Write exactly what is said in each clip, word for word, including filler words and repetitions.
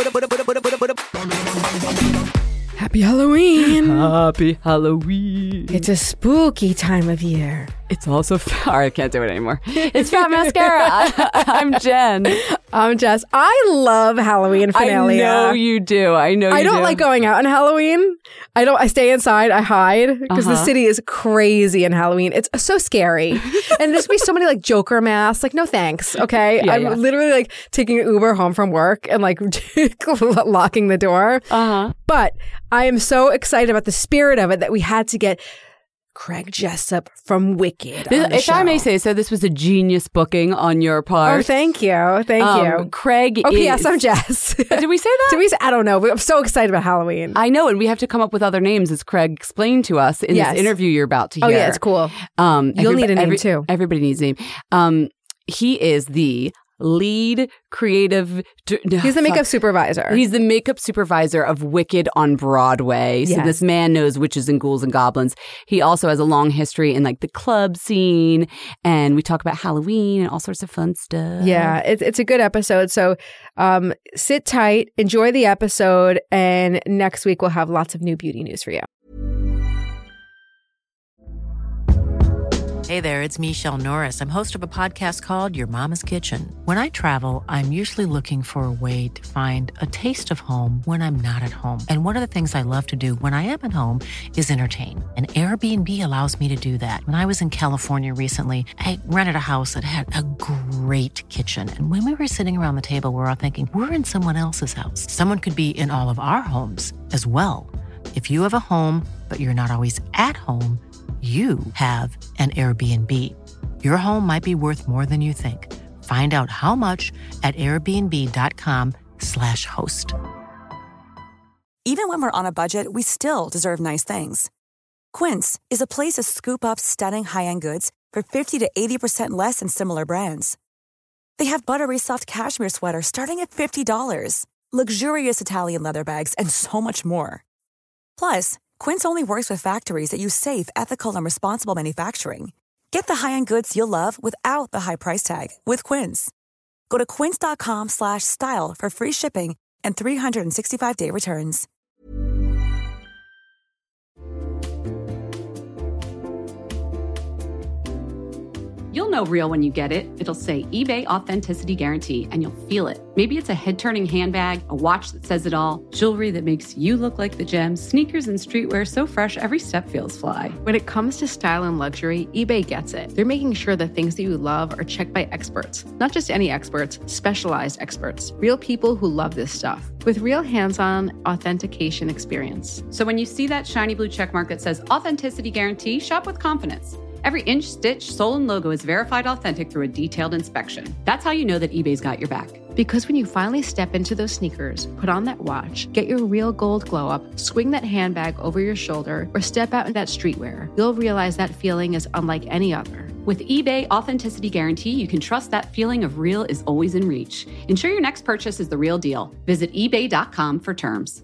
Happy Halloween. Happy Halloween. It's a spooky time of year. It's also, I can't do it anymore. It's Fat Mascara. I, I'm Jen. I'm Jess. I love Halloween finale. I know you do. I know you I don't do. like going out on Halloween. I don't, I stay inside. I hide because Uh-huh. the city is crazy in Halloween. It's so scary. And there's be so many like Joker masks. Like, no thanks. Okay. Yeah, I'm yeah. literally like taking an Uber home from work and like locking the door. Uh-huh. But I am so excited about the spirit of it that we had to get Craig Jessup from Wicked This, on the if show. I may say so, this was a genius booking on your part. Oh, thank you. Thank Um, you. Craig Oh, is... P S I'm Jess. Did we say that? Did we say, I don't know. I'm so excited about Halloween. I know, and we have to come up with other names, as Craig explained to us in Yes. this interview you're about to hear. Oh, yeah, it's cool. Um, You'll everyb- need a name, every- too. Everybody needs a name. Um, he is the lead creative... d- He's the fuck. makeup supervisor. He's the makeup supervisor of Wicked on Broadway. So Yes. this man knows witches and ghouls and goblins. He also has a long history in like the club scene, and we talk about Halloween and all sorts of fun stuff. Yeah, it's it's a good episode. So um, sit tight, enjoy the episode, and next week we'll have lots of new beauty news for you. Hey there, it's Michelle Norris. I'm host of a podcast called Your Mama's Kitchen. When I travel, I'm usually looking for a way to find a taste of home when I'm not at home. And one of the things I love to do when I am at home is entertain. And Airbnb allows me to do that. When I was in California recently, I rented a house that had a great kitchen. And when we were sitting around the table, we were all thinking, we're in someone else's house. Someone could be in all of our homes as well. If you have a home, but you're not always at home, you have an Airbnb. Your home might be worth more than you think. Find out how much at airbnb.com slash host. Even when we're on a budget, we still deserve nice things. Quince is a place to scoop up stunning high-end goods for fifty to eighty percent less than similar brands. They have buttery soft cashmere sweaters starting at fifty dollars, luxurious Italian leather bags, and so much more. Plus, Quince only works with factories that use safe, ethical, and responsible manufacturing. Get the high-end goods you'll love without the high price tag with Quince. Go to quince.com slash style for free shipping and three sixty-five day returns. You'll know real when you get it. It'll say eBay Authenticity Guarantee, and you'll feel it. Maybe it's a head-turning handbag, a watch that says it all, jewelry that makes you look like the gem, sneakers and streetwear so fresh every step feels fly. When it comes to style and luxury, eBay gets it. They're making sure the things that you love are checked by experts. Not just any experts, specialized experts. Real people who love this stuff. With real hands-on authentication experience. So when you see that shiny blue check mark that says Authenticity Guarantee, shop with confidence. Every inch, stitch, sole, and logo is verified authentic through a detailed inspection. That's how you know that eBay's got your back. Because when you finally step into those sneakers, put on that watch, get your real gold glow up, swing that handbag over your shoulder, or step out in that streetwear, you'll realize that feeling is unlike any other. With eBay Authenticity Guarantee, you can trust that feeling of real is always in reach. Ensure your next purchase is the real deal. Visit ebay dot com for terms.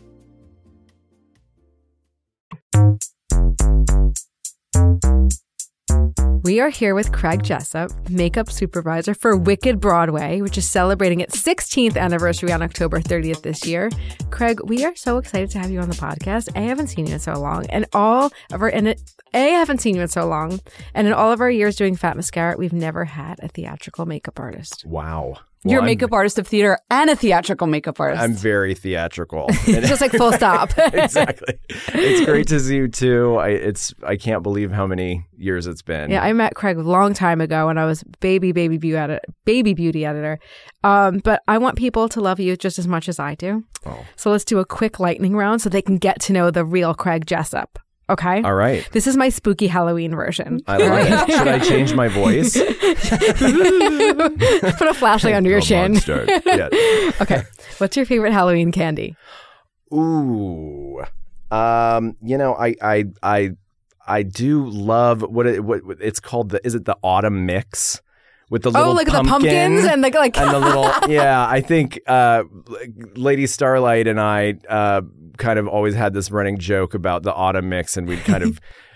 We are here with Craig Jessup, makeup supervisor for Wicked Broadway, which is celebrating its sixteenth anniversary on October thirtieth this year. Craig, we are so excited to have you on the podcast. A, I haven't seen you in so long, and all of our and it, A, I haven't seen you in so long, and in all of our years doing Fat Mascara, we've never had a theatrical makeup artist. Wow. You're a Well, makeup artist of theater and a theatrical makeup artist. I'm very theatrical. Just like full stop. Exactly. It's great to see you too. I it's I can't believe how many years it's been. Yeah, I met Craig a long time ago when I was baby, baby beauty editor, baby beauty editor. Um, but I want people to love you just as much as I do. Oh. So let's do a quick lightning round so they can get to know the real Craig Jessup. Okay? All right. This is my spooky Halloween version. I love it. Should I change my voice? Put a flashlight under your The chin. monster. Yeah. Okay. What's your favorite Halloween candy? Ooh. Um, you know, I I I I do love what it what what- it's called the is it the autumn mix? With the little Oh, like pumpkin the pumpkins and the like and the little yeah, I think uh, Lady Starlight and I uh, kind of always had this running joke about the autumn mix, and we'd kind of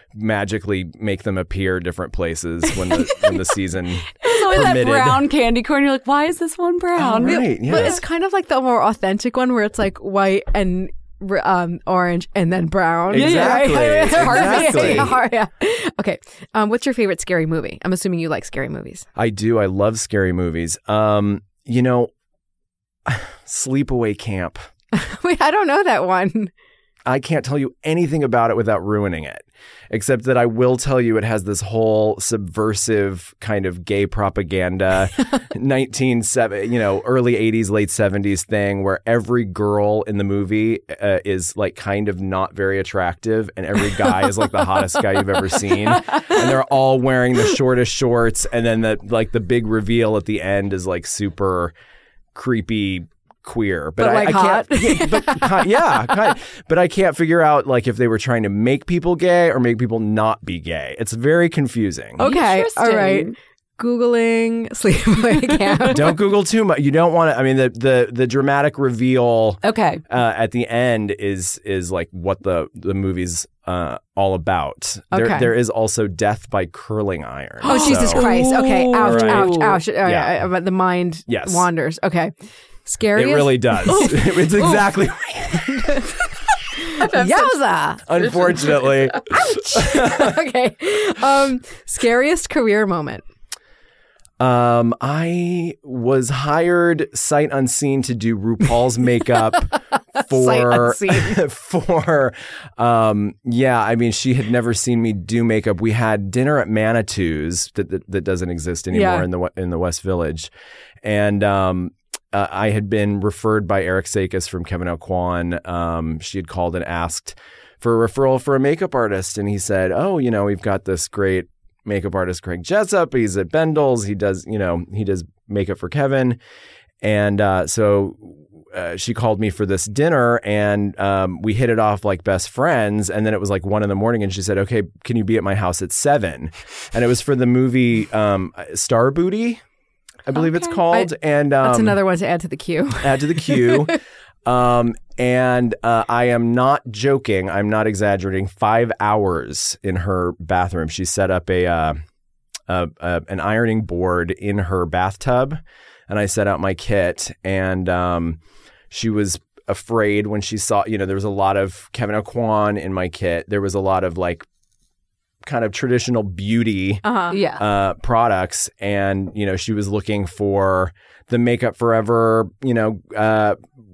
magically make them appear different places when the when the season It's always that permitted. brown candy corn. You're like, why is this one brown? Oh, right, yeah. But it's kind of like the more authentic one where it's like white and um, orange and then brown. Exactly, It's hard to exactly. say. Hard, yeah. Okay. Um, what's your favorite scary movie? I'm assuming you like scary movies. I do. I love scary movies. Um, you know, Sleepaway Camp. Wait, I don't know that one. I can't tell you anything about it without ruining it, except that I will tell you it has this whole subversive kind of gay propaganda, nineteen seventy, you know, early eighties, late seventies thing where every girl in the movie uh, is like kind of not very attractive, and every guy is like the hottest guy you've ever seen, and they're all wearing the shortest shorts, and then the like the big reveal at the end is like super creepy. Queer, but, But, I, like, I hot? can't. Yeah, but ki- yeah, kind of, but I can't figure out like if they were trying to make people gay or make people not be gay. It's very confusing. Okay. All right. Interesting. Googling Sleepaway Camp. Don't Google too much. You don't want to. I mean, the the the dramatic reveal Okay. uh, at the end is is like what the the movie's uh, all about. There Okay. there is also death by curling iron. Oh, Jesus So Christ. Okay. Ouch, Right. ouch, ouch. Oh, yeah. Yeah. But the mind Yes. wanders. Okay. Scariest. It really does. It's exactly. Yowza. Unfortunately. Okay. Um, scariest career moment. Um, I was hired sight unseen to do RuPaul's makeup for unseen. for um yeah, I mean she had never seen me do makeup. We had dinner at Manitou's that that, that doesn't exist anymore Yeah. in the in the West Village. And um uh, I had been referred by Eric Sakis from Kevin Aucoin. Um she had called and asked for a referral for a makeup artist, and he said, "Oh, you know, we've got this great makeup artist Craig Jessup. He's at Bendel's. He does, you know, he does makeup for Kevin." And uh, so uh, she called me for this dinner, and um, we hit it off like best friends. And then it was like one in the morning, and she said, "Okay, can you be at my house at seven?" And it was for the movie um, Star Booty, I believe it's called. and um, That's another one to add to the queue. add to the queue. Um, and uh, I am not joking. I'm not exaggerating. Five hours in her bathroom. She set up a, uh, a, a an ironing board in her bathtub, and I set out my kit. And um, she was afraid when she saw. You know, there was a lot of Kevin Aucoin in my kit. There was a lot of like kind of traditional beauty Uh-huh. Yeah. uh, products, and you know, she was looking for the Makeup Forever, you know, uh,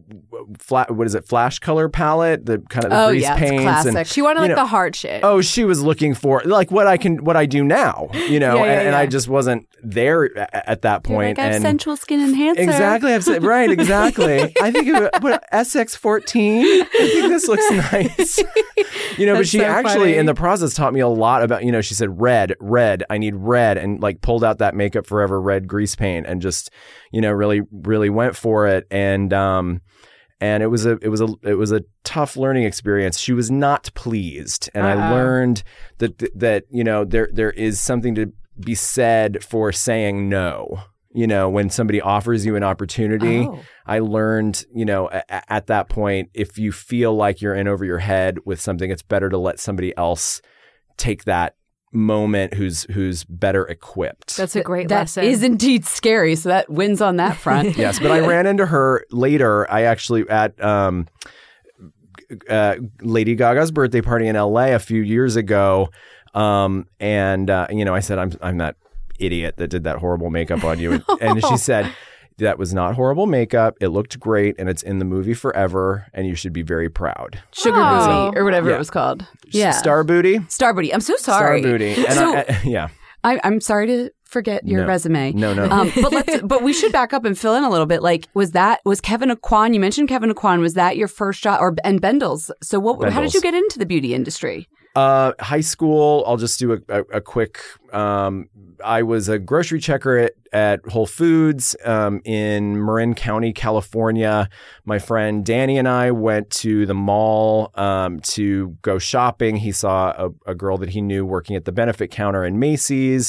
flat. What is it? Flash color palette, the kind of the Oh, grease yeah, it's paints, classic. and She wanted like you know, the hard shit. oh, she was looking for like what I can, what I do now, you know, Yeah, yeah, and, and I yeah. just wasn't there a- at that You're point. like, I have and sensual skin enhancer. exactly, I've said, right, exactly. I think it, what S X fourteen. I think this looks nice, you know. but That's she so actually, funny. in the process, taught me a lot about. You know, she said, "Red, red. I need red," and like pulled out that Makeup Forever red grease paint and just, you know, really, really went for it. And um, and it was a, it was a, it was a tough learning experience. She was not pleased, and I Uh-oh. learned that that you know there there is something to be said for saying no. You know, when somebody offers you an opportunity, Oh. I learned, you know, a- at that point, if you feel like you're in over your head with something, it's better to let somebody else take that moment who's who's better equipped. That's a great That lesson. is indeed scary. So that wins on that front. Yes, but I ran into her later. I actually at um, uh, Lady Gaga's birthday party in L A a few years ago, um, and uh, you know, I said, "I'm I'm that idiot that did that horrible makeup on you," and, and she said, "That was not horrible makeup. It looked great, and it's in the movie forever, and you should be very proud." Sugar Oh. booty or whatever Yeah. it was called. Yeah. Star Booty. Star booty. I'm so sorry. Star Booty. And So- I, I, yeah. I, I'm sorry to forget your No. resume. No, no. Um, but let's, but we should back up and fill in a little bit. Like, was that was Kevin Aucoin? You mentioned Kevin Aucoin. Was that your first job, or and Bendel's? So, what? How did Bendel's. you get into the beauty industry? Uh, high school, I'll just do a, a, a quick, um, I was a grocery checker at, at Whole Foods um, in Marin County, California. My friend Danny and I went to the mall um, to go shopping. He saw a, a girl that he knew working at the benefit counter in Macy's.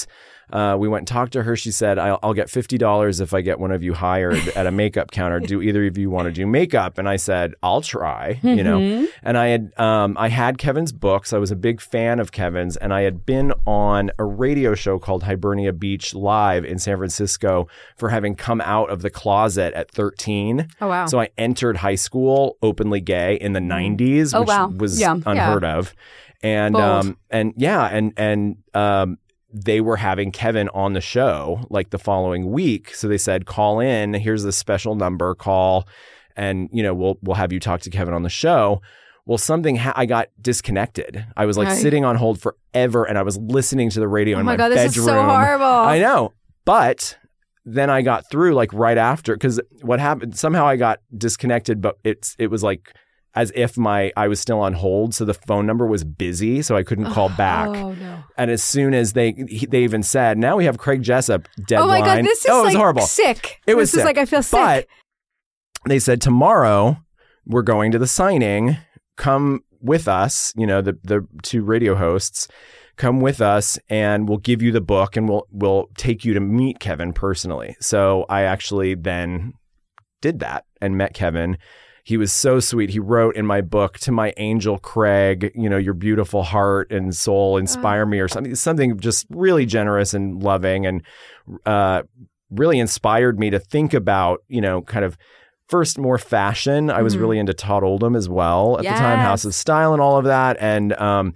Uh, we went and talked to her. She said, I'll, I'll get fifty dollars if I get one of you hired at a makeup counter. Do either of you want to do makeup? And I said, I'll try, you know. Mm-hmm. And I had um, I had Kevin's books. I was a big fan of Kevin's. And I had been on a radio show called Hibernia Beach Live in San Francisco for having come out of the closet at thirteen. Oh, wow. So I entered high school openly gay in the nineties, Oh, which wow. was Yeah. unheard of. And Bold. um and yeah, and and um they were having Kevin on the show like the following week. So they said, call in, here's this special number, call, and you know, we'll we'll have you talk to Kevin on the show. Well, something ha- I got disconnected. I was like Right. sitting on hold forever and I was listening to the radio Oh in my my, God, this is bedroom. so horrible. I know. But then I got through like right after, because what happened, somehow I got disconnected, but it's it was like as if my I was still on hold, so the phone number was busy, so I couldn't call back. Oh, no. And as soon as they he, they even said, now we have Craig Jessup deadline. Oh, my God. This is oh, it was like horrible. sick. It was This is sick. like I feel sick. But they said, tomorrow we're going to the signing. Come with us, you know, the the two radio hosts. Come with us and we'll give you the book and we'll we'll take you to meet Kevin personally. So I actually then did that and met Kevin. He was so sweet. He wrote in my book, to my angel Craig, you know, your beautiful heart and soul inspire me, or something, something just really generous and loving, and uh, really inspired me to think about, you know, kind of first more fashion. I was Mm-hmm. really into Todd Oldham as well at the time, House of Yes. Style and all of that. And um,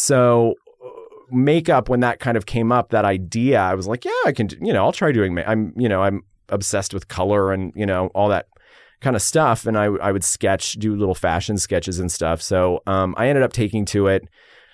so makeup, when that kind of came up, that idea, I was like, yeah, I can, you know, I'll try doing, ma- I'm, you know, I'm obsessed with color and, you know, all that kind of stuff. And I, I would sketch, do little fashion sketches and stuff. So um, I ended up taking to it.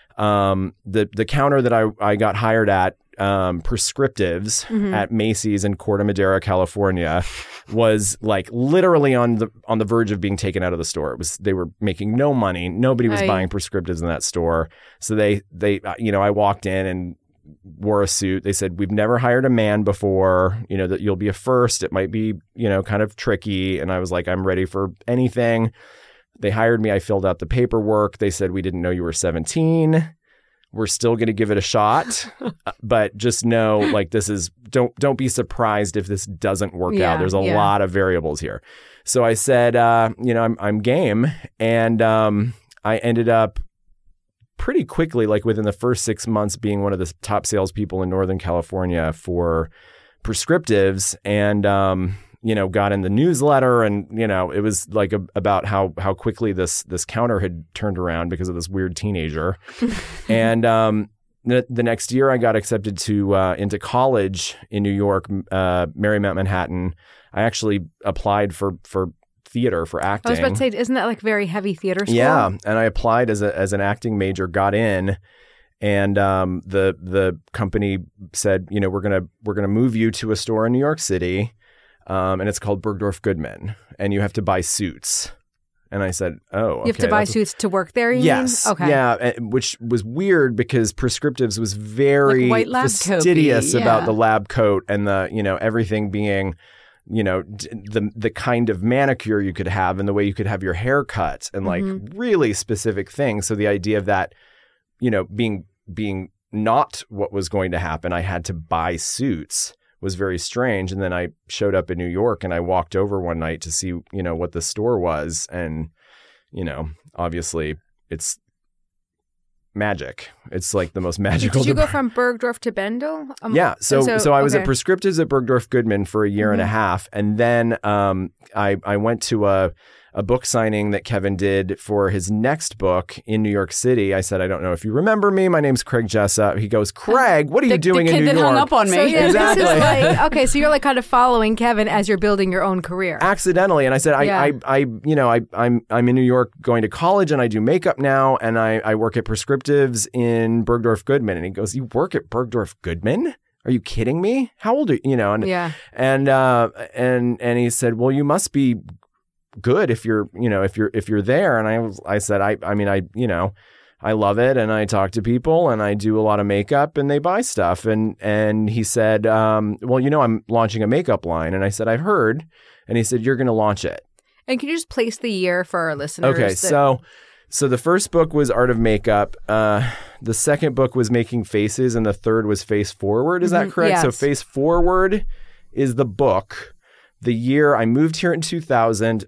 Um, the, the counter that I, I got hired at, um, Prescriptives Mm-hmm. at Macy's in Corte Madera, California, was like literally on the, on the verge of being taken out of the store. It was, they were making no money. Nobody was Aye. buying Prescriptives in that store. So they, they, uh, you know, I walked in and wore a suit. They said, we've never hired a man before, you know, that you'll be a first. It might be, you know, kind of tricky. And I was like, I'm ready for anything. They hired me. I filled out the paperwork. They said, we didn't know you were seventeen. We're still going to give it a shot, but just know, like, this is, don't, don't be surprised if this doesn't work Yeah, out. There's a yeah. lot of variables here. So I said, uh, you know, I'm, I'm game. And, um, I ended up pretty quickly, like within the first six months, being one of the top salespeople in Northern California for Prescriptives, and um, you know, got in the newsletter, and you know, it was like a, about how how quickly this this counter had turned around because of this weird teenager. And um, the, the next year, I got accepted to uh, into college in New York, uh, Marymount Manhattan. I actually applied for for theater for acting. I was about to say, isn't that like very heavy theater school? Yeah, and I applied as a as an acting major, got in, and um, the the company said, you know, we're gonna we're gonna move you to a store in New York City, um, and it's called Bergdorf Goodman, and you have to buy suits. And I said, oh, You have to okay, buy that's- suits to work there, you Yes. mean? Okay. Yeah, and- which was weird because Prescriptives was very Like white lab fastidious coat-y, about yeah. the lab coat and the, you know, everything being, you know, d- the the kind of manicure you could have and the way you could have your hair cut and like Mm-hmm. really specific things. So the idea of that, you know, being being not what was going to happen, I had to buy suits, was very strange. And then I showed up in New York and I walked over one night to see, you know, what the store was. And, you know, obviously it's magic. It's like the most magical. Did you go dep- from Bergdorf to Bendel? Um, yeah. So, so, I was okay. at Prescriptives at Bergdorf Goodman for a year and a half. And then um, I, I went to a, a book signing that Kevin did for his next book in New York City. I said, I don't know if you remember me. My name's Craig Jessup. He goes, Craig, what are The, you doing the in kid New that York? hung up on me. So yeah, Exactly. this is like, okay, so you're like kind of following Kevin as you're building your own career. Accidentally. And I said, I, Yeah. I, I, you know, I, I'm, I'm in New York going to college and I do makeup now. And I, I work at Prescriptives in Bergdorf Goodman. And he goes, you work at Bergdorf Goodman? Are you kidding me? How old are you? You know, and, Yeah. and, uh, and, and he said, well, you must be good if you're, you know, if you're, if you're there. And I was, I said, I, I mean, I, you know, I love it. And I talk to people and I do a lot of makeup and they buy stuff. And, and he said, um, well, you know, I'm launching a makeup line. And I said, I've heard. And he said, you're going to launch it. And can you just place the year for our listeners? Okay. that- So So the first book was Art of Makeup. Uh, the second book was Making Faces, and the third was Face Forward. Is that correct? Yes. So Face Forward is the book. The year I moved here in two thousand.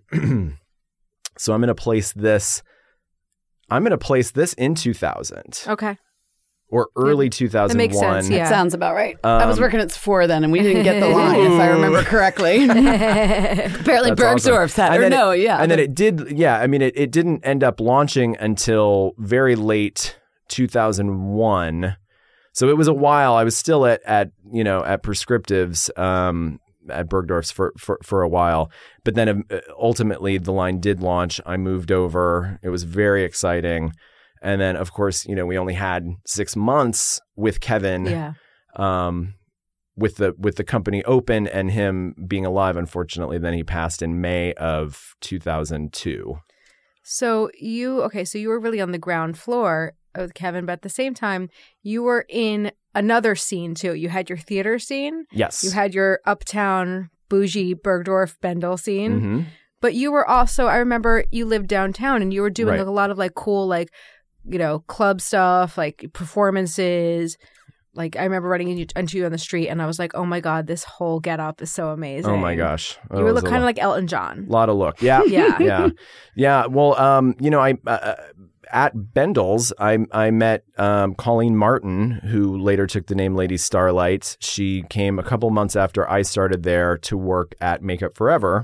So I'm going to place this. I'm going to place this in two thousand. Okay. Or early two thousand one. That makes sense, yeah. Sounds about right. Um, I was working at Sephora then, and we didn't get the line, if I remember correctly. Apparently, That's Bergdorf's awesome. had, or And then no, it, yeah. And then it did, yeah, I mean, it, it didn't end up launching until very late two thousand one. So it was a while. I was still at, at you know, at Prescriptives, um, at Bergdorf's for, for, for a while. But then um, ultimately the line did launch. I moved over. It was very exciting. And then, of course, you know, we only had six months with Kevin, Yeah. um, with the with the company open and him being alive. Unfortunately, then he passed in May of two thousand two. So you, okay, so you were really on the ground floor with Kevin, but at the same time, you were in another scene too. You had your theater scene. Yes. You had your uptown, bougie Bergdorf Bendel scene. Mm-hmm. But you were also, I remember you lived downtown and you were doing Right. like, a lot of like cool, like, you know, club stuff, like performances. Like I remember running into, into you on the street and I was like, oh my God, this whole getup is so amazing. Oh my gosh. Oh, You were it was look a kind of lo- like Elton John. lot of look. Yeah. Yeah. Yeah. Yeah. Well, um, you know, I uh, at Bendel's, I I met um, Colleen Martin, who later took the name Lady Starlight. She came a couple months after I started there to work at Makeup Forever,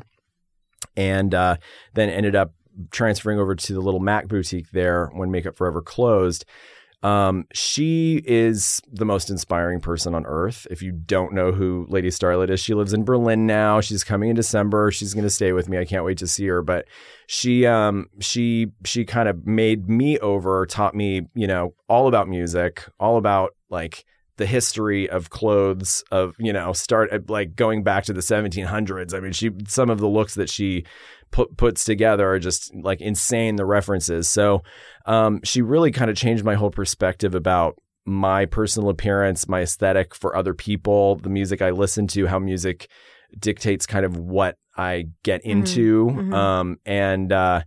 and uh, then ended up transferring over to the little Mac boutique there when Makeup Forever closed. Um, she is the most inspiring person on earth. If you don't know who Lady Starlight is, she lives in Berlin now. She's coming in December. She's going to stay with me. I can't wait to see her. But she, um, she, she kind of made me over, taught me, you know, all about music, all about like the history of clothes of, you know, start like going back to the seventeen hundreds. I mean, she, some of the looks that she put, puts together are just like insane, the references. So, um, she really kind of changed my whole perspective about my personal appearance, my aesthetic for other people, the music I listen to, how music dictates kind of what I get into. Mm-hmm. Um, and, uh,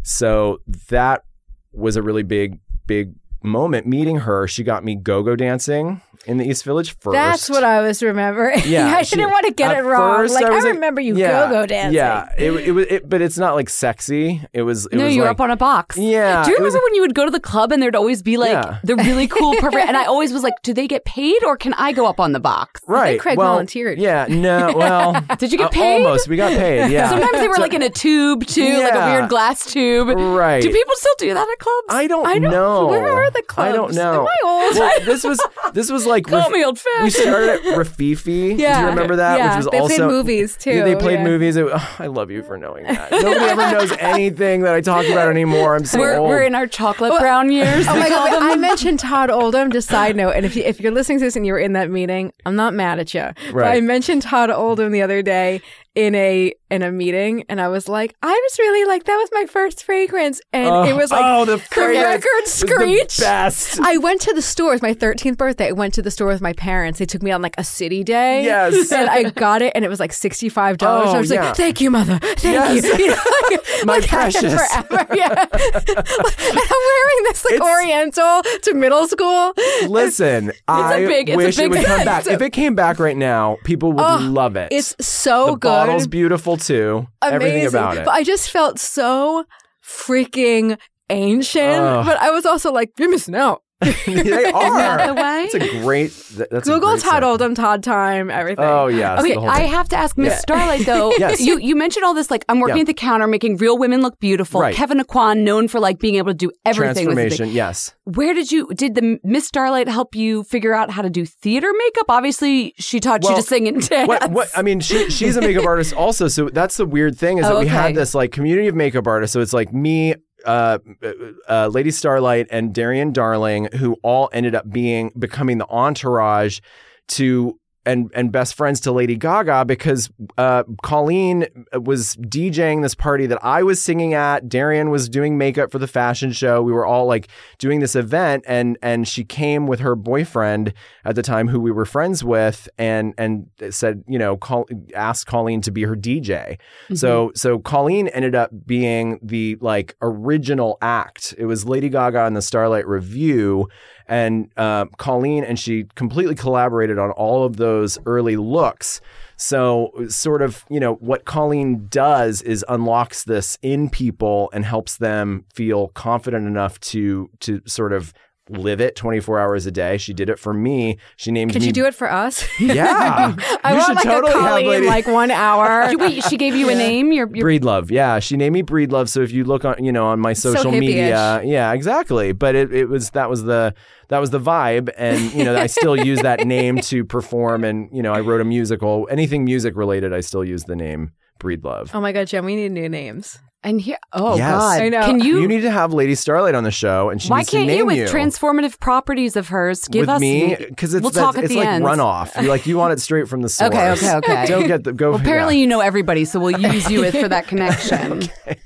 so that was a really big, big moment meeting her. She got me go-go dancing in the East Village first. That's what I was remembering. Yeah, I she- didn't want to get at it wrong. first Like I, was remember you yeah, go-go dancing. Yeah, it, it was, it, but it's not like sexy. It was. It no, was you were like, up on a box. Yeah. Do you it was- remember when you would go to the club and there'd always be like Yeah. the really cool perfect? And I always was like, do they get paid or can I go up on the box? Right. Craig well, volunteered. Yeah. No. Well. Did you get uh, paid? Almost. We got paid. Yeah. Sometimes they were like in a tube too, like a Yeah. weird glass tube. Right. Do people still do that at clubs? I don't, I don't know. Where are the clubs? I don't know. Am I old? Well, this was this was like Call Raf- me old-fashioned. We started at Rafifi. Do Yeah. you remember that? Yeah. Which was They played also movies, too. Yeah, they played Yeah. movies. It- oh, I love you for knowing that. Nobody ever knows anything that I talk about anymore. I'm so We're, old. we're in our chocolate brown years. Oh we my call God! them. I mentioned Todd Oldham. Just side note, and if you, if you're listening to this and you were in that meeting, I'm not mad at you. But Right. I mentioned Todd Oldham the other day in a in a meeting, and I was like, I was really like that was my first fragrance, and Oh, it was like oh, the the fragrance record was the screech. best. I went to the store. It was my thirteenth birthday. I went to the store with my parents. They took me on like a city day. Yes. And I got it, and it was like sixty-five dollars. Oh, I was yeah. like, thank you, mother. Thank Yes. you. You know, like, My like, I had it precious. Forever. Yeah. And I'm wearing this like It's- Oriental to middle school. Listen, I big- it's a wish big it would come thing. back. It's a- If it came back right now, people would Oh, love it. It's so the good. bottle's beautiful too. Everything Amazing. about it. But I just felt so freaking ancient. Ugh. But I was also like, you're missing out. They are. that the way? It's a great. th- That's a Google great Todd site. Oldham, Todd Time, everything. Oh yes. Okay, the whole I thing. have to ask Miss Yeah. Starlight though. Yes. You you mentioned all this like I'm working Yeah. at the counter making real women look beautiful. Right. Kevin Aquan known for like being able to do everything with his transformation. thing. Yes. Where did you did the Miss Starlight help you figure out how to do theater makeup? Obviously, she taught Well, you to sing and dance. What, what I mean, she she's a makeup artist also. So that's the weird thing is Oh, that we okay. had this like community of makeup artists. So it's like me, uh, uh, Lady Starlight, and Darian Darling, who all ended up being becoming the entourage to and and best friends to Lady Gaga because uh, Colleen was DJing this party that I was singing at. Darian was doing makeup for the fashion show. We were all like doing this event, and and she came with her boyfriend at the time, who we were friends with, and and said, you know, call, asked Colleen to be her D J. Mm-hmm. So so Colleen ended up being the like original act. It was Lady Gaga and the Starlight Review. And uh, Colleen and she completely collaborated on all of those early looks. So sort of, you know, what Colleen does is unlocks this in people and helps them feel confident enough to to sort of live it twenty-four hours a day. She did it for me. She named Could me. you do it for us? Yeah. I You want should like totally a have Colleen, Lady- like one hour. Wait, she gave you a name? Your, your... Breedlove. Yeah. She named me Breedlove. So if you look on, you know, on my So social hippie-ish. media, yeah, exactly. But it, it was, that was the, that was the vibe. And, you know, I still use that name to perform. And, you know, I wrote a musical, anything music related, I still use the name Breedlove. Oh my God, Jen, we need new names. And here, oh Yes. God, I know. can you? You need to have Lady Starlight on the show, and she why needs to can't name you with you. transformative properties of hers? Give with us me, because it's We'll that- talk at it's the like end. runoff. You like you want it straight from the source. Okay, okay, okay. Don't get the go. Well, apparently yeah. you know everybody, so we'll use you as for that connection.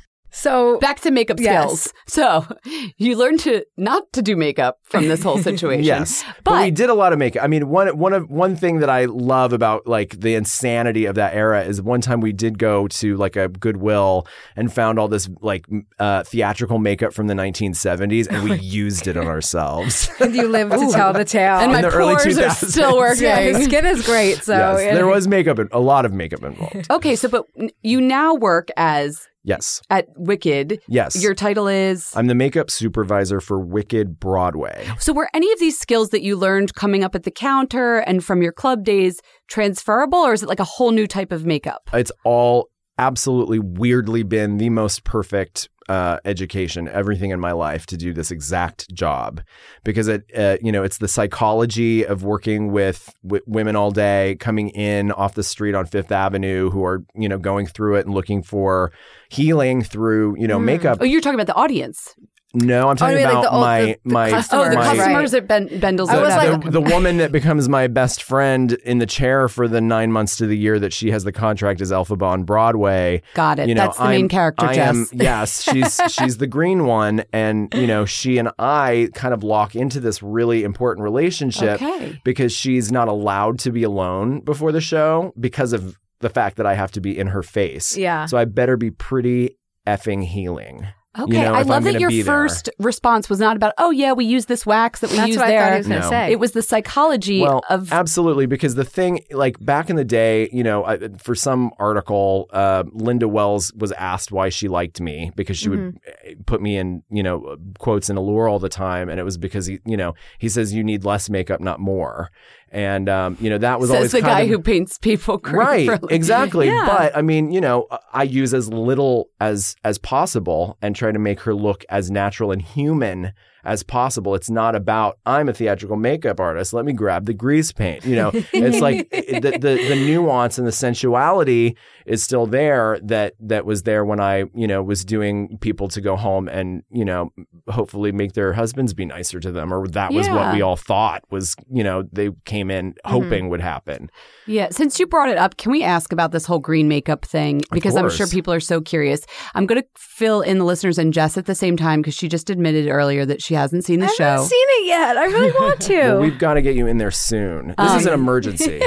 So Back to makeup Yes. skills. So you learned to not to do makeup from this whole situation. Yes, but, but, we did a lot of makeup. I mean, one one of one thing that I love about like the insanity of that era is one time we did go to like a Goodwill and found all this like m- uh, theatrical makeup from the nineteen seventies, and we used it on ourselves. you live to tell the tale. and my in the early pores are two thousands. still working. yeah, his skin is great. So yes, yeah. there was makeup, in, a lot of makeup involved. Okay, so but you now work as Yes, at Wicked. yes. Your title is. I'm the makeup supervisor for Wicked Broadway. So were any of these skills that you learned coming up at the counter and from your club days transferable, or is it like a whole new type of makeup? It's all absolutely weirdly been the most perfect uh, education, everything in my life to do this exact job, because it, uh, you know, it's the psychology of working with w- women all day, coming in off the street on Fifth Avenue, who are, you know, going through it and looking for healing through, you know, makeup. Oh, you're talking about the audience. No, I'm talking I mean, like about the old- my the- the my customer. Oh, the my, customers at ben- Bendel's. I or was whatever. like- the, the woman that becomes my best friend in the chair for the nine months to the year that she has the contract as Elphaba on Broadway. Got it. You know, That's the main I'm- character, I Jess. am, yes, she's she's the green one, and you know, she and I kind of lock into this really important relationship Okay. because she's not allowed to be alone before the show because of the fact that I have to be in her face. Yeah. So I better be pretty effing healing. Okay, You know, I if love I'm that gonna your be there. first response was not about, oh yeah, we use this wax that we That's use what there. I thought he was going to No. say. It was the psychology Well, of absolutely, because the thing, like back in the day, you know, I, for some article, uh, Linda Wells was asked why she liked me because she Mm-hmm. would put me in, you know, quotes in Allure all the time, and it was because he, you know, he says you need less makeup, not more, and um, you know that was says always the kind guy of, who paints people green right, for- exactly. Yeah. But I mean, you know, I use as little as as possible and try to make her look as natural and human as possible. It's not about I'm a theatrical makeup artist. Let me grab the grease paint. You know, it's like it- the, the the nuance and the sensuality is still there that that was there when I, you know, was doing people to go home and, you know, hopefully make their husbands be nicer to them, or that was Yeah. what we all thought was, you know, they came in hoping Mm-hmm. would happen. Yeah, since you brought it up, can we ask about this whole green makeup thing? Because I'm course. sure people are so curious. I'm going to fill in the listeners and Jess at the same time because she just admitted earlier that she hasn't seen the I show. haven't seen it yet. I really want to. Well, we've got to get you in there soon. This Um, is an emergency.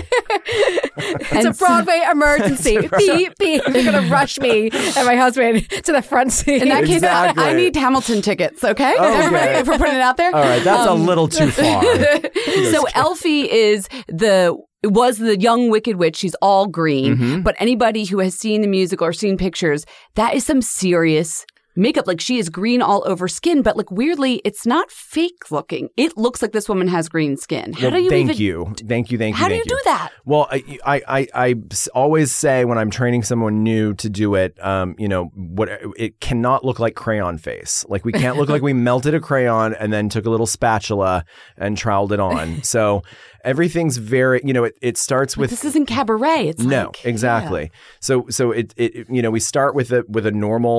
It's a Broadway emergency. Beep, beep. They're going to rush me and my husband to the front seat. In that case, I, Exactly. I need Hamilton tickets, okay? Okay. Everybody, if we're putting it out there. All right, that's Um, a little too far. So Elfie is the was the young Wicked Witch. She's all green. Mm-hmm. But anybody who has seen the musical or seen pictures, that is some serious makeup. Like she is green all over skin, but like weirdly, it's not fake looking. It looks like this woman has green skin. How Well, do you thank even, you, thank you, thank you. How do thank you do that? Well, I, I, I, I s- always say when I'm training someone new to do it, um, you know, what it cannot look like crayon face. Like we can't look like we melted a crayon and then took a little spatula and troweled it on. So everything's very, you know, it, it starts with This isn't cabaret. It's no, like, exactly. So, so it, it, you know, we start with a with a normal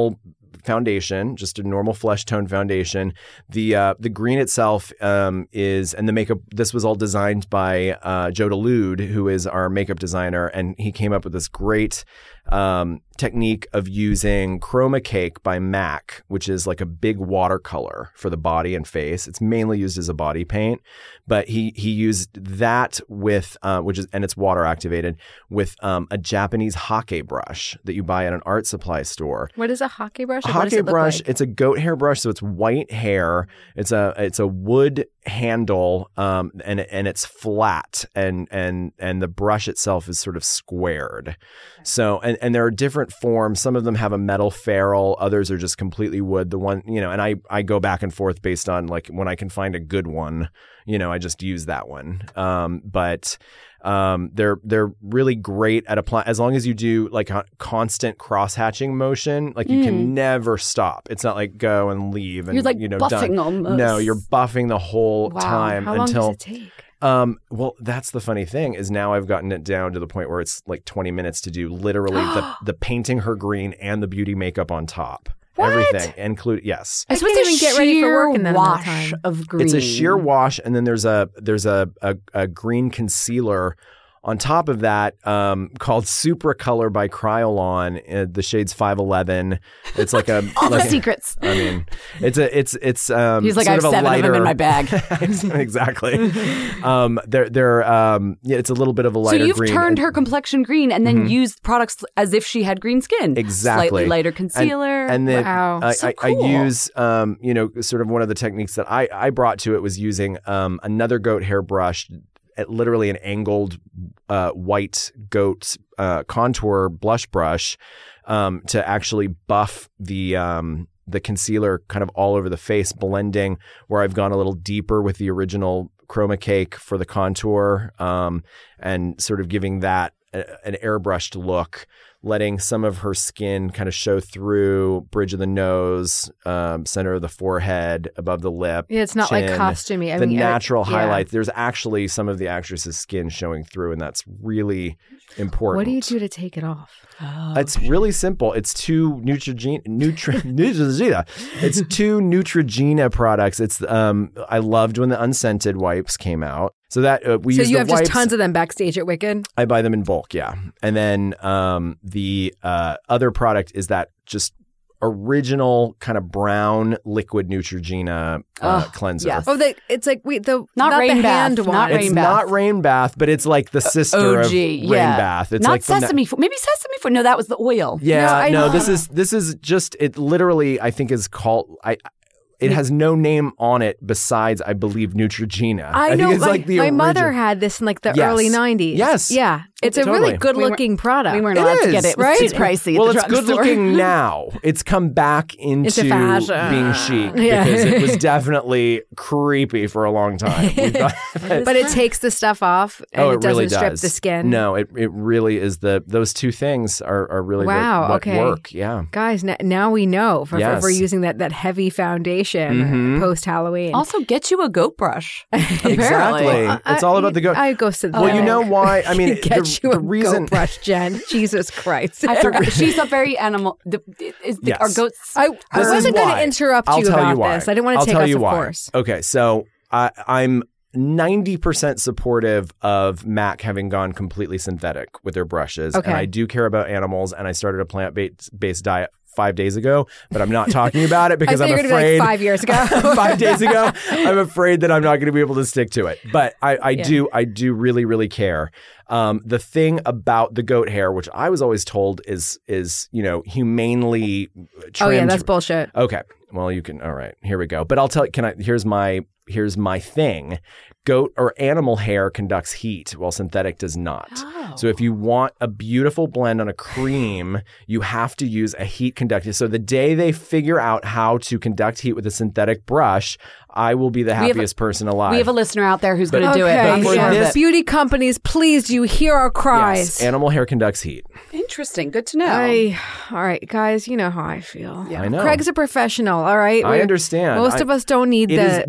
foundation, just a normal flesh tone foundation. The uh, the green itself um, is, and the makeup, this was all designed by uh, Joe DeLude, who is our makeup designer, and he came up with this great um, technique of using Chroma Cake by MAC, which is like a big watercolor for the body and face. It's mainly used as a body paint, but he he used that with, uh, which is, and it's water activated, with um, a Japanese hake brush that you buy at an art supply store. What is a hake brush? A Or what does hake it look brush, like? it's a goat hair brush, so it's white hair. It's a it's a wood handle, um, and and it's flat, and and and the brush itself is sort of squared. So and and there are different forms. Some of them have a metal ferrule, others are just completely wood. The one, you know, and I I go back and forth based on like when I can find a good one, you know, I just use that one. Um, but um, they're they're really great at applying, as long as you do like a constant cross hatching motion. Like you mm. can never stop. It's not like go and leave and you're like you know buffing done. almost. No, you're buffing the whole wow. time How long until. does it take? Um, well, that's the funny thing is now I've gotten it down to the point where it's like twenty minutes to do literally the the painting her green and the beauty makeup on top. What? Everything, include yes. I can't even get ready for work in that amount of wash time. of green. It's a sheer wash, and then there's a there's a a, a green concealer on top of that um, called Supra Color by Kryolan. Uh, the shade's five eleven. It's like a all like the a, secrets. I mean, it's a it's it's um. He's like, sort I of have a seven lighter, of them in my bag. Exactly. um, they're they're um. Yeah, it's a little bit of a lighter so you've green. turned and, her complexion green and then Mhm. used products as if she had green skin. Exactly. Slightly lighter concealer. And, and then Wow. I, So I, cool. I use, um, you know, sort of one of the techniques that I, I brought to it was using um, another goat hair brush, at literally an angled uh, white goat uh, contour blush brush, um, to actually buff the um, the concealer kind of all over the face, blending where I've gone a little deeper with the original Chroma Cake for the contour, um, and sort of giving that a, an airbrushed look, letting some of her skin kind of show through, bridge of the nose, um, center of the forehead, above the lip. Yeah, it's not like chin, costumey. I the mean, uh, natural yeah. highlights. There's actually some of the actress's skin showing through, and that's really important. What do you do to take it off? Oh, It's really simple. It's two Neutrogena, Nutri, Neutrogena. It's two Neutrogena products. It's um. I loved when the unscented wipes came out. So that uh, we So use you the have wipes. just tons of them backstage at Wicked? I buy them in bulk, yeah. And then um, the uh, other product is that just original kind of brown liquid Neutrogena uh, Oh, cleanser. yes. Oh, the, it's like we the Not not rain the bath, hand not one. rain It's bath. not Rain Bath, but it's like the sister O of G, Rain yeah. Bath. It's Not like from sesame food. Maybe sesame food. No, that was the oil. That, yeah, No, I no, know. this is this is just it. Literally, I think is called. I it has no name on it besides, I believe, Neutrogena. I know. think it's my, like the my origin- mother had this in like the Yes. early nineties. Yes. Yeah. It's a Totally. really good looking product. We weren't It allowed to is, get it. It was right? too pricey. Well, at the it's good drugstore. looking now. It's come back into, Into fashion. being chic Yeah. because it was definitely creepy for a long time. We thought- but it takes the stuff off and oh, it, it, doesn't really strip does. the skin. No, it it really is the those two things are, are really Wow, what, what okay. work. Yeah. Guys, n- now we know for, Yes. if we're using that, that heavy foundation Mhm. post Halloween. Also, get you a goat brush. Exactly. Apparently. It's all about the goat. I go to the Well, you know why? I mean, get the, you the a reason. goat brush, Jen. Jesus Christ. I forgot. She's a very animal. The, is the, Yes. Are goats? I, I This is wasn't going why. to interrupt I'll you tell about you why. this. I didn't want to I'll take tell us you off why. course. Okay, so I, I'm ninety percent supportive of MAC having gone completely synthetic with their brushes. Okay. And I do care about animals, and I started a plant-based diet five days ago, but I'm not talking about it because I I'm figured it'd be afraid. like five years ago. five days ago, I'm afraid that I'm not going to be able to stick to it. But I, I Yeah. do, I do really, really care. Um, the thing about the goat hair, which I was always told is, is you know, humanely trimmed. Oh, yeah, that's bullshit. Okay. Well, you can. All right. Here we go. But I'll tell you. Can I? Here's my. Here's my thing. Goat or animal hair conducts heat, while synthetic does not. Oh. So if you want a beautiful blend on a cream, you have to use a heat conductor. So the day they figure out how to conduct heat with a synthetic brush, I will be the have a- happiest person alive. We have a listener out there who's going to Okay, do it. But for yeah. this- Beauty companies, please do you hear our cries? Yes, animal hair conducts heat. Interesting. Good to know. I, all right, guys, you know how I feel. Yeah. I know. Craig's a professional, all right? I We're- understand. Most I- of us don't need It the... is, those two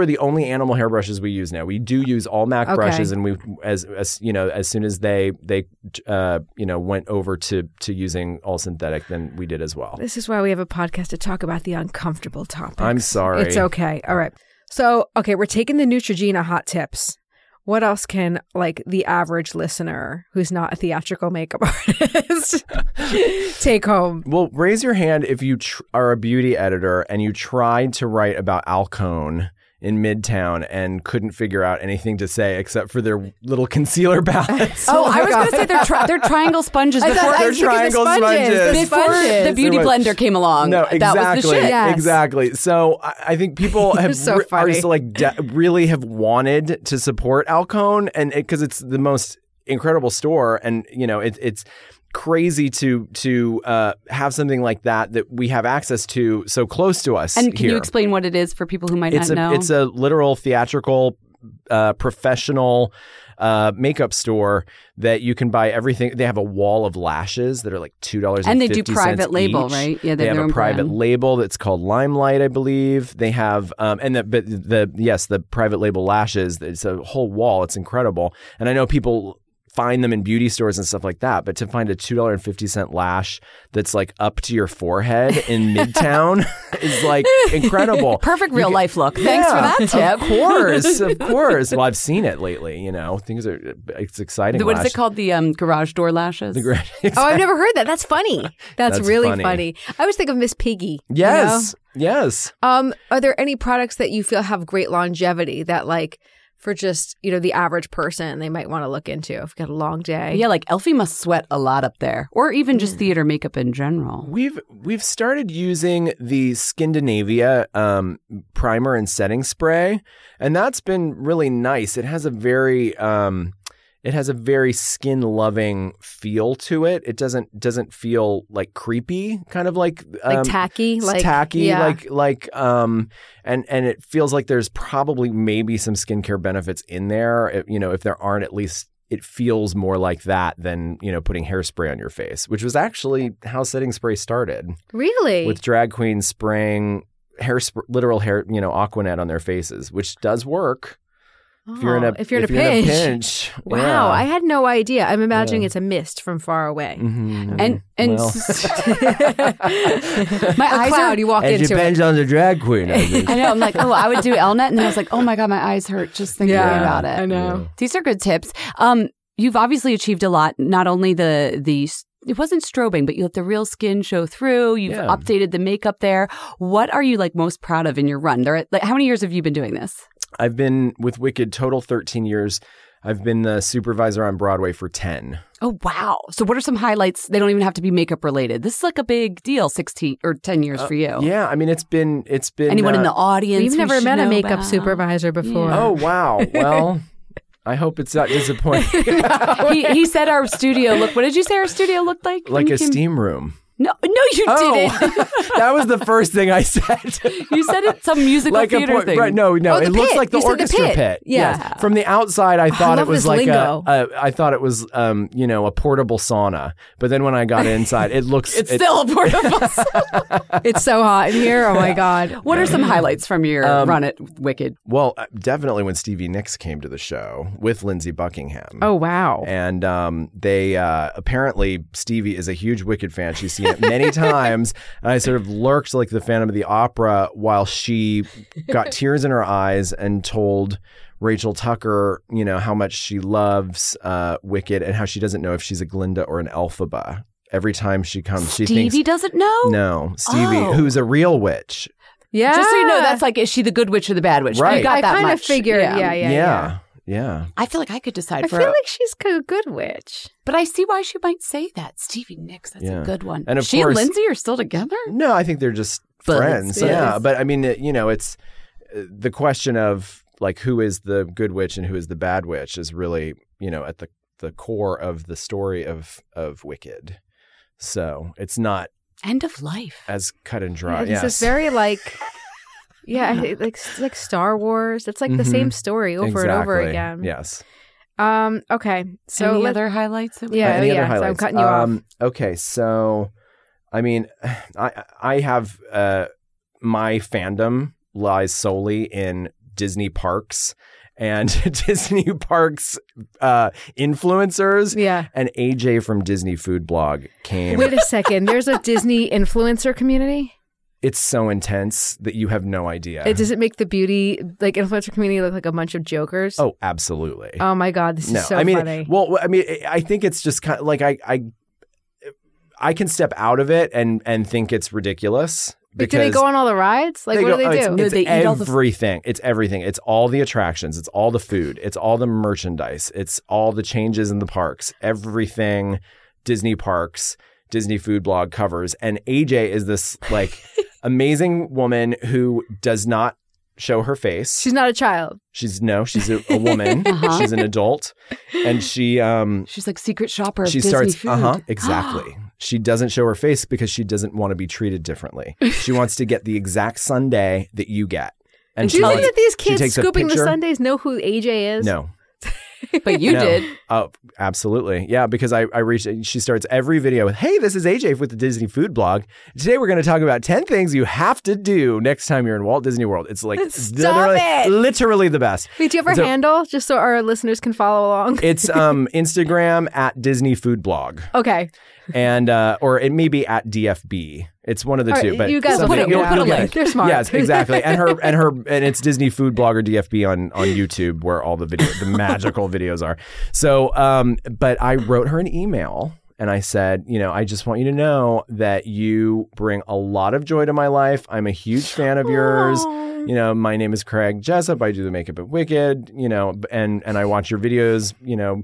are the only animal hair brushes we use now. We do use all M A C Okay. brushes, and we, as as you know, as soon as they they uh, you know went over to to using all synthetic, then we did as well. This is why we have a podcast to talk about the uncomfortable topics. I'm sorry. It's okay. All right. So, okay, we're taking the Neutrogena hot tips. What else can, like, the average listener who's not a theatrical makeup artist take home? Well, raise your hand if you tr- are a beauty editor and you tried to write about Alcone in Midtown and couldn't figure out anything to say except for their little concealer palettes. Oh, I was going to say they're, tri- they're triangle sponges I before, thought- I They're was thinking the triangle sponges, sponges. the before sponges. the beauty So much- blender came along. No, That exactly. was the shit. Yes. Exactly. So I, I think people have so re- funny. are so like de- really have wanted to support Alcone, and because it, it's the most incredible store, and you know it, it's crazy to to uh, have something like that that we have access to so close to us. And can here. you explain what it is for people who might It's not a know? it's a literal theatrical, uh, professional. Uh, makeup store that you can buy everything. They have a wall of lashes that are like two dollars And and they do fifty private cents label, each. right? Yeah, they they have have their a own private brand. label that's called Limelight, I believe. They have um, and the but the yes the private label lashes. It's a whole wall. It's incredible. And I know people find them in beauty stores and stuff like that, but to find a two dollars and fifty cents lash that's like up to your forehead in Midtown is like incredible. Perfect real You life look. Thanks for Yeah, that tip. Of course, of course. Well, I've seen it lately. You know, things are it's exciting. What is lash. it called? The um, garage door lashes? The gra- Oh, I've never heard that. That's funny. That's, That's really funny. funny. I always think of Miss Piggy. you Yes, yes. know? Um, are there any products that you feel have great longevity that, like, for just, you know, the average person, they might want to look into if you've got a long day? Yeah, like Elfie must sweat a lot up there, or even Mm. just theater makeup in general. We've we've started using the Skindinavia um, primer and setting spray, and that's been really nice. It has a very um, it has a very skin loving feel to it. It doesn't doesn't feel like creepy, kind of like Like um, tacky? it's Like, tacky, yeah. like like um, and and it feels like there's probably maybe some skincare benefits in there. It- you know, if there aren't, at least it feels more like that than, you know, putting hairspray on your face, which was actually how setting spray started, Really? with drag queens spraying hair, sp- literal hair, you know, Aquanet on their faces, which does work. If you're in a Oh, if you're in a you're in a pinch. pinch. Wow, yeah. I had no idea. I'm imagining Yeah. it's a mist from far away. Mhm. And and Well. my A eyes cloud, are. you walk It into depends it. on the drag queen, I think. I know. I'm like, oh, I would do Elnet, and then I was like, oh my god, my eyes hurt just thinking Yeah, about it. I know. These are good tips. Um, you've obviously achieved a lot. Not only the the it wasn't strobing, but you let the real skin show through. You've Yeah. updated the makeup there. What are you like most proud of in your run? There, like, how many years have you been doing this? I've been with Wicked total thirteen years. I've been the supervisor on Broadway for ten. Oh wow! So what are some highlights? They don't even have to be makeup related. This is like a big deal. Sixteen or ten years for you. Yeah, I mean it's been it's been Anyone uh, in the audience? We've we never should met a know makeup about? supervisor before. Yeah. Oh wow. Well, I hope it's not disappointing. he, he said our studio look. What did you say our studio looked like? when Like you a came- steam room. No, no, you didn't. Oh, that was the first thing I said. You said it's some musical like a theater point, thing. right? No, no, Oh, the it looks pit. like the You said the orchestra pit. pit. Yeah. Yes. From the outside, I thought love it was this like lingo. a, a. I thought it was, um, you know, a portable sauna. But then when I got inside, it looks. It's it- still a portable. It's so hot in here. Oh my God. What are some highlights from your Um, run at Wicked? Well, uh, definitely when Stevie Nicks came to the show with Lindsey Buckingham. Oh, wow. And um, they uh, apparently Stevie is a huge Wicked fan. She's seen it many times. And I sort of lurked like the Phantom of the Opera while she got tears in her eyes and told Rachel Tucker, you know, how much she loves uh, Wicked and how she doesn't know if she's a Glinda or an Elphaba. Every time she comes, she Stevie thinks doesn't know? no, Stevie, Oh. who's a real witch. Yeah. Just so you know, that's like, is she the good witch or the bad witch? Right. You got I that kind of much. figured. Yeah, yeah, yeah. yeah. yeah. I feel like I could decide I for feel her. like she's a good witch. But I see why she might say that. Stevie Nicks, that's Yeah. a good one. And of she course- and Lindsay are still together? No, I think they're just Buds, friends. yes. Yeah, but I mean, it- you know, it's uh, the question of like who is the good witch and who is the bad witch is really, you know, at the the core of the story of of Wicked. So it's not End of life. as cut and dry. This yes. is very like, yeah, I- like like Star Wars. It's like the Mhm. same story over and over Exactly. again. Yes. Um. Okay. So Any let- other highlights? that we- Yeah, Any yeah, other so I'm highlights? cutting you off. um, Okay, so I mean, I I have uh, my fandom lies solely in Disney parks and Disney parks uh, influencers. Yeah. And A J from Disney Food Blog came. Wait a second. There's a Disney influencer community? It's so intense that you have no idea. It, does it make the beauty, like, influencer community look like a bunch of jokers? Oh, absolutely. Oh, my God. This no, is so I mean, funny. Well, I mean, I think it's just kind of like I, I, I can step out of it and, and think it's ridiculous. Like, do they go on all the rides? Like, what go, do they oh, do? It's, it's they eat all the f- everything. It's everything. It's all the attractions. It's all the food. It's all the merchandise. It's all the changes in the parks. Everything Disney parks, Disney Food Blog covers. And A J is this like amazing woman who does not show her face. She's not a child. She's no, she's a, a woman. uh-huh. She's an adult. And she um she's like secret shopper of she Disney starts food. uh-huh exactly. She doesn't show her face because she doesn't want to be treated differently. She wants to get the exact sundae that you get. And do you think that these kids takes a scooping the picture- sundaes know who A J is? No. But you No. did. Oh, absolutely. Yeah, because I, I reached, she starts every video with, hey, this is A J with the Disney Food Blog. Today we're going to talk about ten things you have to do next time you're in Walt Disney World. It's like Stop literally, it. literally the best. Wait, do you have her So- handle just so our listeners can follow along? It's um Instagram at Disney Food Blog. Okay. And, uh, or it may be at D F B. It's one of the All two. right, But you guys will something- figure it you'll- out. you'll get They're smart. Yes, exactly. And her, and her, and it's Disney Food Blogger D F B on, on YouTube where all the video, the magical videos are. So, um, but I wrote her an email and I said, you know, I just want you to know that you bring a lot of joy to my life. I'm a huge fan of yours. Aww. You know, my name is Craig Jessup. I do the makeup at Wicked, you know, and, and I watch your videos, you know,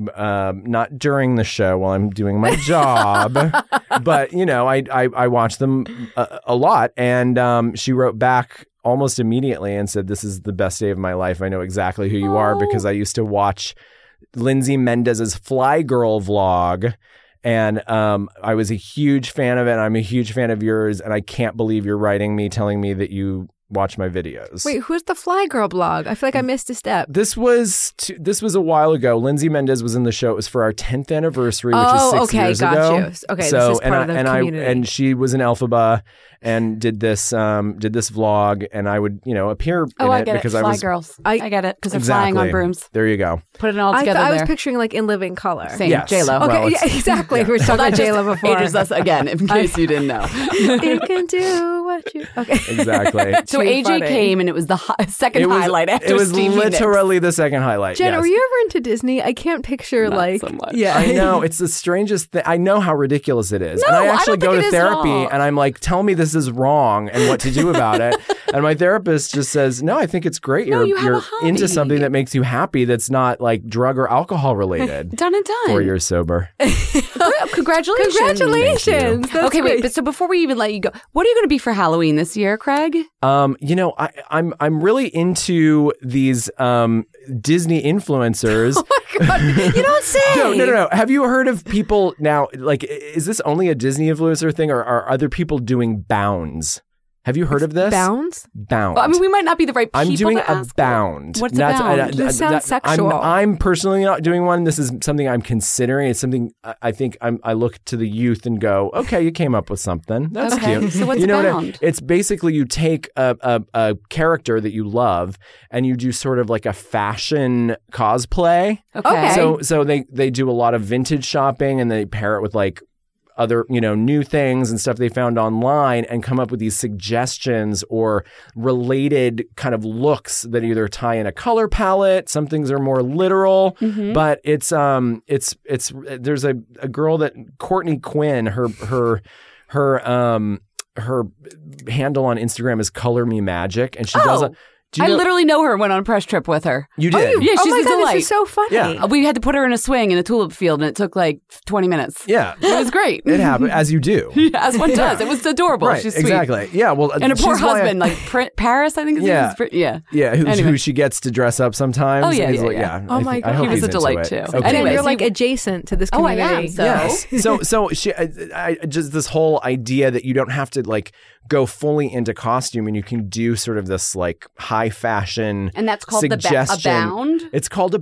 um, not during the show while I'm doing my job, but, you know, I, I, I watch them a, a lot. And um, she wrote back almost immediately and said, this is the best day of my life. I know exactly who you are because I used to watch Lindsay Mendez's Fly Girl vlog. And um, I was a huge fan of it. And I'm a huge fan of yours. And I can't believe you're writing me, telling me that you watch my videos. Wait, who's the Fly Girl blog? I feel like I missed a step. This was t- this was a while ago. Lindsay Mendez was in the show. It was for our tenth anniversary, which Oh, is six okay, years got ago. you. Okay, so, this is part and of the I, and community. I and she was in Elphaba and did this um did this vlog, and I would you know appear Oh, in I it get because it. I Fly was girls. I- I, get it because they're exactly. flying on brooms. There you go. Put it all I, together th- I was there. picturing like in living color. Same. Yes. J-Lo. Okay, Well, yeah, it's- exactly. yeah. We were talking about J-Lo before. Ages us again, in case you didn't know. You can do what you... Okay. Exactly. So Too A J funny. came and it was the hi- second It was highlight after it was Stevie Nicks. literally the second highlight. Jen, yes. were you ever into Disney? I can't picture Not like... so much. Yeah. I know. It's the strangest thing. I know how ridiculous it is. No, and I I actually don't go think to it is therapy wrong. and I'm like, tell me this is wrong and what to do about it. And my therapist just says, no, I think it's great. No, You're, you have you're a hobby. into something that makes you happy that's not like drug or alcohol related. Done and done. Four years sober. Oh, congratulations. Congratulations. That's okay, great. wait. But so before we even let you go, what are you going to be for Halloween this year, Craig? Um, you know, I, I'm I'm really into these um, Disney influencers. God, you don't say. No, no, no, no. Have you heard of people now? Like, is this only a Disney influencer thing, or are other people doing bounds? Have you heard of this? Bounds? Bound. Well, I mean, we might not be the right people I'm doing to a ask. bound. What's a Not- bound? I- I- This sounds that- sexual. I'm, I'm personally not doing one. This is something I'm considering. It's something I, I think I'm, I look to the youth and go, okay, you came up with something. That's Okay, cute. so what's you know a what I- bound? it's basically you take a, a, a character that you love and you do sort of like a fashion cosplay. Okay. So so they they do a lot of vintage shopping and they pair it with like other, you know, new things and stuff they found online and come up with these suggestions or related kind of looks that either tie in a color palette. Some things are more literal, Mm-hmm. but it's um it's it's there's a, a girl that Courtney Quinn, her her her um her handle on Instagram is Color Me Magic, and she does Oh. a do you I know, literally know her and went on a press trip with her. you did. Yeah, oh she's my a God, delight. this is so funny. Yeah. We had to put her in a swing in a tulip field, and it took like twenty minutes. Yeah. It was great. It happened as you do. Yeah, as one does. It was adorable. Right, She's sweet. exactly. Yeah, well, And her she's poor why I- husband, like Pr- Paris, I think his Yeah. name is. Pr- Yeah. Yeah, who, Anyway. who she gets to dress up sometimes. Oh, yeah, He's yeah, like, yeah. Oh I my think- I God. hope He was he's a into delight, it. too. Okay. Jen, Anyways, you're he- like adjacent to this Oh, I community. am, so- Yes. So, so she, I, I, just this whole idea that you don't have to like go fully into costume and you can do sort of this like high fashion And that's called the ba- a suggestion. bound? It's called a bound.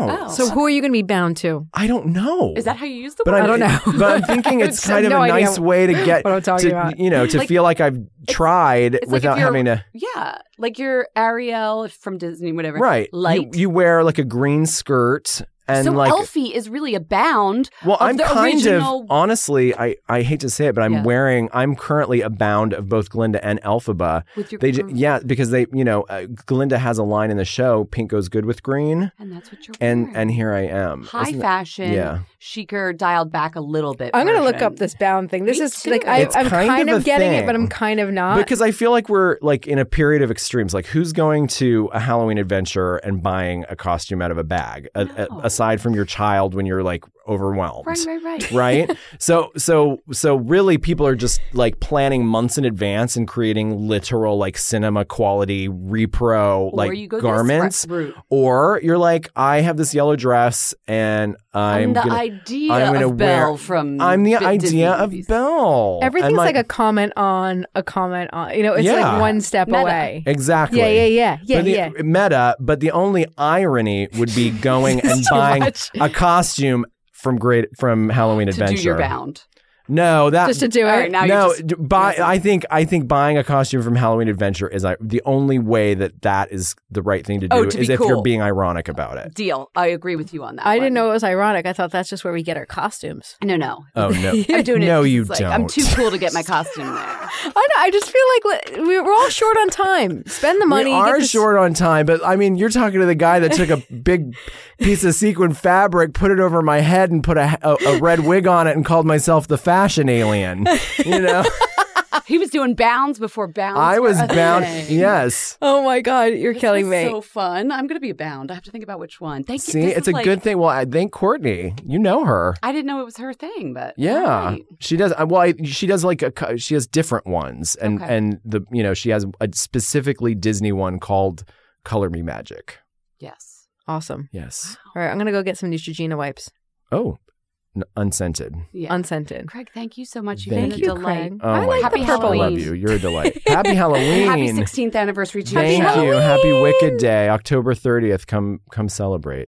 out. Oh. So who are you going to be bound to? I don't know. Is that how you use the But word? I'm, I don't know. But I'm thinking it's I have kind of no a idea nice way to get what I'm talking to, about. you know, to Like, feel like I've tried It's like without if you're- having to. Yeah, like your Ariel from Disney, whatever. Right. Light. You, you wear like a green skirt and so like. Elfie is really a bound. Well, of I'm the kind original... of honestly. I, I hate to say it, but I'm Yeah. wearing. I'm currently a bound of both Glinda and Elphaba. With your They, ju- green- yeah, because they, you know, uh, Glinda has a line in the show. Pink goes good with green, And that's what you're and wearing. and here I am. High Isn't that- fashion, yeah. chicer, dialed back a little bit. I'm going to look version. up this bound thing. This Me is too. like, I, It's I'm kind kind, of of, a getting it, thing. but I'm kind of not. Because I feel like we're like in a period of extremes. Like, who's going to a Halloween adventure and buying a costume out of a bag, a, a, No. aside from your child when you're like overwhelmed? Right, right, right. Right? so so so really people are just like planning months in advance and creating literal like cinema quality repro Or like you go this garments. route. Or you're like, I have this yellow dress and I'm, I'm the gonna idea I'm gonna of Belle wear- from I'm the Bi- Disney idea of movies. Belle. Everything's And, like, a comment on a comment on, you know, it's Yeah. like one step Meta. away. Exactly. Yeah, yeah, yeah. Yeah, but the, yeah. Meta, but the only irony would be going and Too buying much. a costume from great from Halloween to Adventure. do your bound. No, that Just to do it. All right, now no, you're just, d- buy. you're I think I think buying a costume from Halloween Adventure is uh, the only way that that is the right thing to do. Oh, to is be if you're cool. being ironic about it. deal. I agree with you on that. I one. didn't know it was ironic. I thought that's just where we get our costumes. No, no. Oh no, I'm doing it. no, 'cause you it's like, don't. I'm too cool to get my costume there. I know. I just feel like we- we're all short on time. Spend the money. We are get this- short on time, but I mean, you're talking to the guy that took a big piece of sequin fabric, put it over my head, and put a, a, a red wig on it, and called myself the fashion alien. You know, He was doing bounds before bounds. I were was a bound. thing. Yes. Oh my God, you're This killing was me. So fun. I'm going to be a bound. I have to think about which one. Thank you. See, This it's is a like- good thing. Well, I think Courtney, you know her. I didn't know it was her thing, but Yeah, all right. she does. uh, Well, I, she does like a. co- She has different ones, and Okay. and the you know she has a specifically Disney one called Color Me Magic. Yes. Awesome. Yes. All right, I'm gonna go get some Neutrogena wipes, Oh, n- unscented. Yeah. unscented. Craig, thank you so much. You've Thank been a you, delight. Craig. Oh I my like Happy the gosh, purple. I love Halloween. you. You're a delight. Happy Halloween. Happy sixteenth anniversary to Thank you. you. Happy Wicked Day, October thirtieth. Come come celebrate.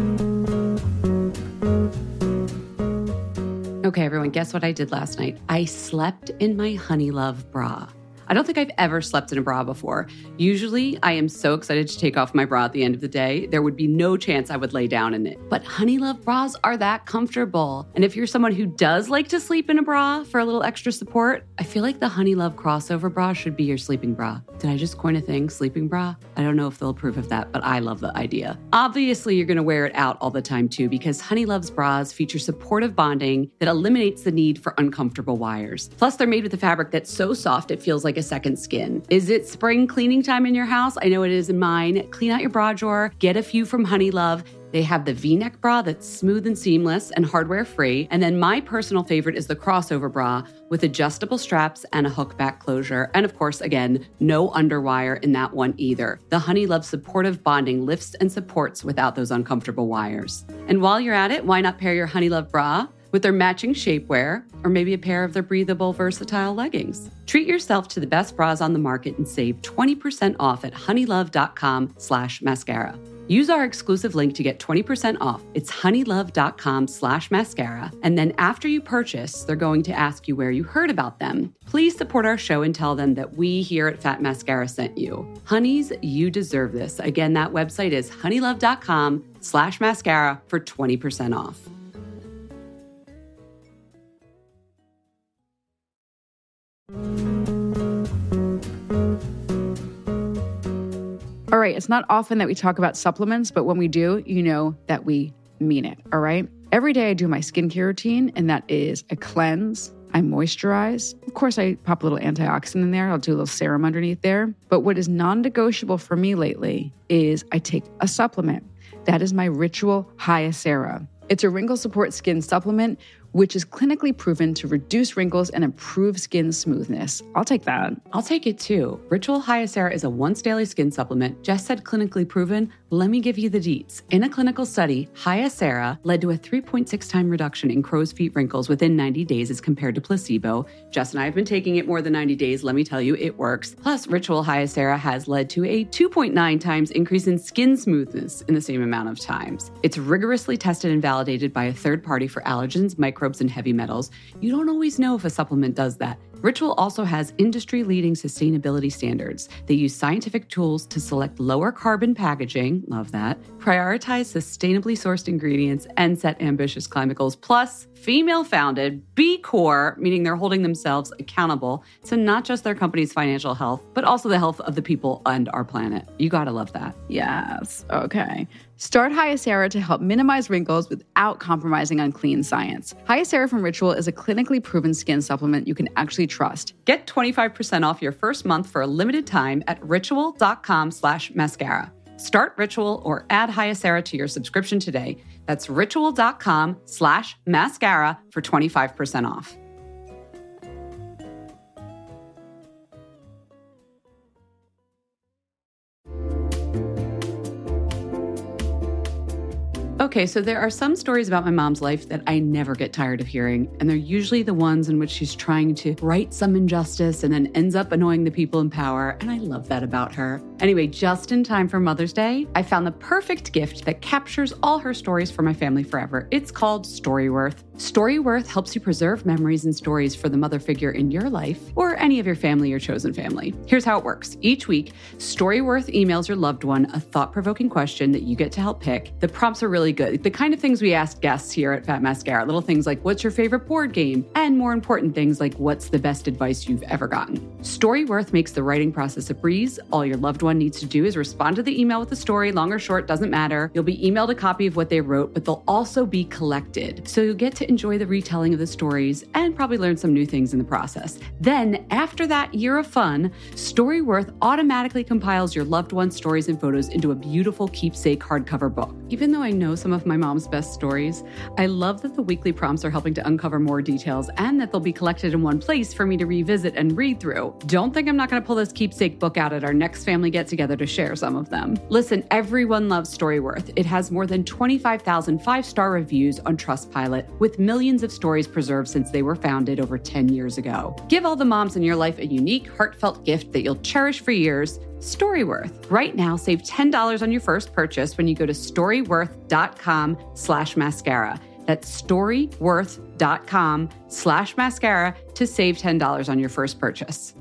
Okay, everyone, guess what I did last night? I slept in my Honey Love bra. I don't think I've ever slept in a bra before. Usually, I am so excited to take off my bra at the end of the day, there would be no chance I would lay down in it. But Honey Love bras are that comfortable. And if you're someone who does like to sleep in a bra for a little extra support, I feel like the Honey Love crossover bra should be your sleeping bra. Did I just coin a thing, sleeping bra? I don't know if they'll approve of that, but I love the idea. Obviously, you're gonna wear it out all the time too, because Honey Love's bras feature supportive bonding that eliminates the need for uncomfortable wires. Plus, they're made with a fabric that's so soft it feels like a second skin. Is it spring cleaning time in your house? I know it is in mine. Clean out your bra drawer, get a few from Honey Love. They have the V-neck bra that's smooth and seamless and hardware free. And then my personal favorite is the crossover bra with adjustable straps and a hook back closure. And of course, again, no underwire in that one either. The Honey Love supportive bonding lifts and supports without those uncomfortable wires. And while you're at it, why not pair your Honey Love bra with their matching shapewear, or maybe a pair of their breathable, versatile leggings? Treat yourself to the best bras on the market and save twenty percent off at honeylove.com slash mascara. Use our exclusive link to get twenty percent off. It's honeylove.com slash mascara. And then after you purchase, they're going to ask you where you heard about them. Please support our show and tell them that we here at Fat Mascara sent you. Honeys, you deserve this. Again, that website is honeylove.com slash mascara for twenty percent off. All right, it's not often that we talk about supplements, but when we do, you know that we mean it, all right? Every day I do my skincare routine, and that is I cleanse, I moisturize. Of course, I pop a little antioxidant in there. I'll do a little serum underneath there. But what is non-negotiable for me lately is I take a supplement. That is my Ritual Hyacera. It's a wrinkle support skin supplement which is clinically proven to reduce wrinkles and improve skin smoothness. I'll take that. I'll take it too. Ritual Hyacera is a once daily skin supplement. Jess said clinically proven. Let me give you the deets. In a clinical study, Hyacera led to a three point six time reduction in crow's feet wrinkles within ninety days as compared to placebo. Jess and I have been taking it more than ninety days. Let me tell you, it works. Plus, Ritual Hyacera has led to a two point nine times increase in skin smoothness in the same amount of times. It's rigorously tested and validated by a third party for allergens, microbes, and heavy metals. You don't always know if a supplement does that. Ritual also has industry-leading sustainability standards. They use scientific tools to select lower carbon packaging, love that, prioritize sustainably sourced ingredients, and set ambitious climate goals. Plus, female-founded, B Corp, meaning they're holding themselves accountable to not just their company's financial health, but also the health of the people and our planet. You gotta love that. Yes. Okay. Start Hyacera to help minimize wrinkles without compromising on clean science. Hyacera from Ritual is a clinically proven skin supplement you can actually trust. Get twenty-five percent off your first month for a limited time at ritual.com slash mascara. Start Ritual or add Hyacera to your subscription today. That's ritual.com slash mascara for twenty-five percent off. Okay, so there are some stories about my mom's life that I never get tired of hearing, and they're usually the ones in which she's trying to right some injustice and then ends up annoying the people in power, and I love that about her. Anyway, just in time for Mother's Day, I found the perfect gift that captures all her stories for my family forever. It's called Storyworth. Storyworth helps you preserve memories and stories for the mother figure in your life or any of your family or chosen family. Here's how it works. Each week, Storyworth emails your loved one a thought-provoking question that you get to help pick. The prompts are really good. The kind of things we ask guests here at Fat Mascara. Little things like, what's your favorite board game? And more important things like, what's the best advice you've ever gotten? Storyworth makes the writing process a breeze. All your loved one needs to do is respond to the email with the story, long or short, doesn't matter. You'll be emailed a copy of what they wrote, but they'll also be collected. So you'll get to enjoy the retelling of the stories and probably learn some new things in the process. Then, after that year of fun, Storyworth automatically compiles your loved one's stories and photos into a beautiful keepsake hardcover book. Even though I know some of my mom's best stories, I love that the weekly prompts are helping to uncover more details and that they'll be collected in one place for me to revisit and read through. Don't think I'm not going to pull this keepsake book out at our next family get-together to share some of them. Listen, everyone loves Storyworth. It has more than twenty-five thousand five-star reviews on Trustpilot, with millions of stories preserved since they were founded over ten years ago. Give all the moms in your life a unique, heartfelt gift that you'll cherish for years. Storyworth. Right now, save ten dollars on your first purchase when you go to storyworth.com slash mascara. That's storyworth.com slash mascara to save ten dollars on your first purchase.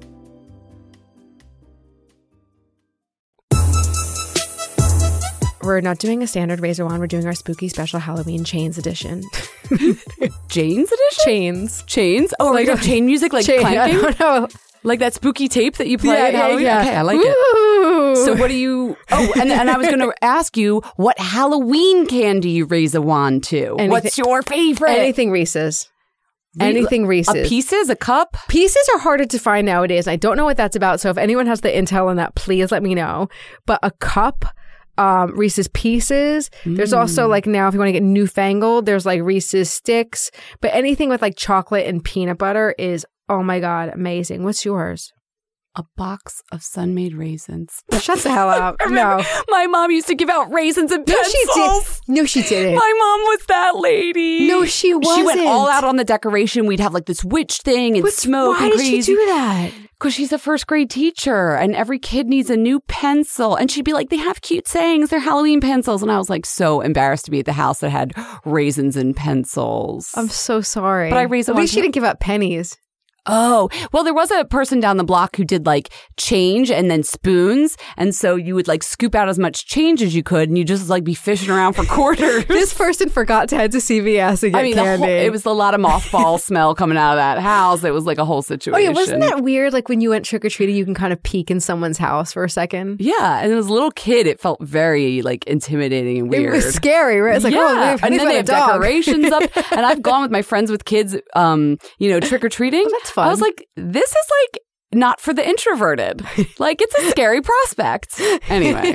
We're not doing a standard razor wand. We're doing our spooky special Halloween Chains edition. Jane's edition? Chains. Chains? Oh, like Like a chain music, like Chain, clanking? I don't know. Like that spooky tape that you play Yeah, at yeah, Halloween? yeah. Okay, I like Ooh. it. So what do you... Oh, and, and I was going to ask you, what Halloween candy you raise a wand to? Anything- What's your favorite? Anything Reese's. Re- Anything Reese's. A Pieces? A cup? Pieces are harder to find nowadays. I don't know what that's about. So if anyone has the intel on that, please let me know. But a cup... Um, Reese's Pieces. Mm. There's also like now if you want to get newfangled, there's like Reese's Sticks. But anything with like chocolate and peanut butter is, oh my God, amazing. What's yours? A box of Sun-Made raisins. Shut the hell up. No. My mom used to give out raisins and No, pencils. she did. No, she didn't. My mom was that lady. No, she wasn't. She went all out on the decoration. We'd have like this witch thing and But smoke why and did crazy. she do that? Because she's a first grade teacher and every kid needs a new pencil. And she'd be like, they have cute sayings. They're Halloween pencils. And I was like so embarrassed to be at the house that had raisins and pencils. I'm so sorry. But I raised At them least on she didn't give up pennies. Oh, well, there was a person down the block who did like change and then spoons. And so you would like scoop out as much change as you could and you just like be fishing around for quarters. This person forgot to head to C V S and get I mean, the candy. whole, it was a lot of mothball smell coming out of that house. It was like a whole situation. Oh, yeah. Wasn't that weird? Like when you went trick-or-treating, you can kind of peek in someone's house for a second. Yeah. And as a little kid, it felt very like intimidating and weird. It was scary, right? It's like, yeah. oh, they've, and they've then got they a have dog. decorations up. And I've gone with my friends with kids, um, you know, trick-or-treating. Oh, that's fun. I was like, this is like not for the introverted. Like, it's a scary prospect. Anyway.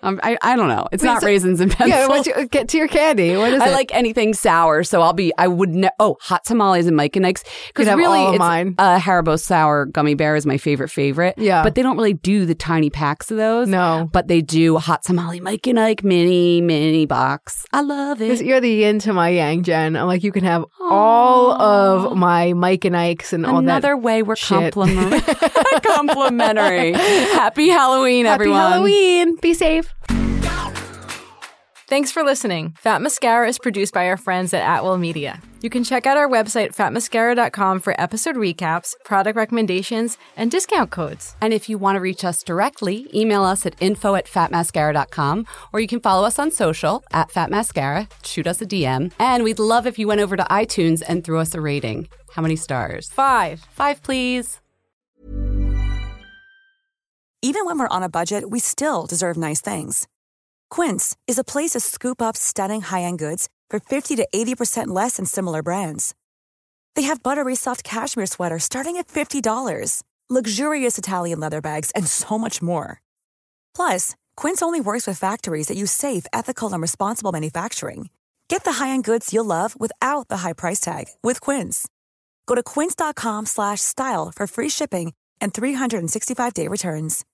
Um, I I don't know. It's Wait, not so- raisins and pencil. Yeah, what's your, get to your candy. What is I it? like anything sour, so I'll be. I would ne- oh hot tamales and Mike and Ike's because Could have really all of it's mine. uh, Haribo sour gummy bear is my favorite favorite. Yeah. but they don't really do the tiny packs of those. No. but they do hot tamale Mike and Ike mini mini box. I love Because it. you're the yin to my yang, Jen. I'm like, you can have all of my Mike and Ike's and all that. Another way we're shit. compliment- complimentary. Happy Halloween, Happy everyone. Halloween. Be safe. Thanks for listening. Fat Mascara is produced by our friends at Atwell Media. You can check out our website, fat mascara dot com, for episode recaps, product recommendations, and discount codes. And if you want to reach us directly, email us at info at fat mascara dot com, or you can follow us on social at Fat Mascara, shoot us a D M, and we'd love if you went over to iTunes and threw us a rating. How many stars? Five. Five, please. Even when we're on a budget, we still deserve nice things. Quince is a place to scoop up stunning high-end goods for fifty to eighty percent less than similar brands. They have buttery soft cashmere sweaters starting at fifty dollars, luxurious Italian leather bags, and so much more. Plus, Quince only works with factories that use safe, ethical, and responsible manufacturing. Get the high-end goods you'll love without the high price tag with Quince. Go to quince dot com slash style for free shipping and three sixty-five day returns.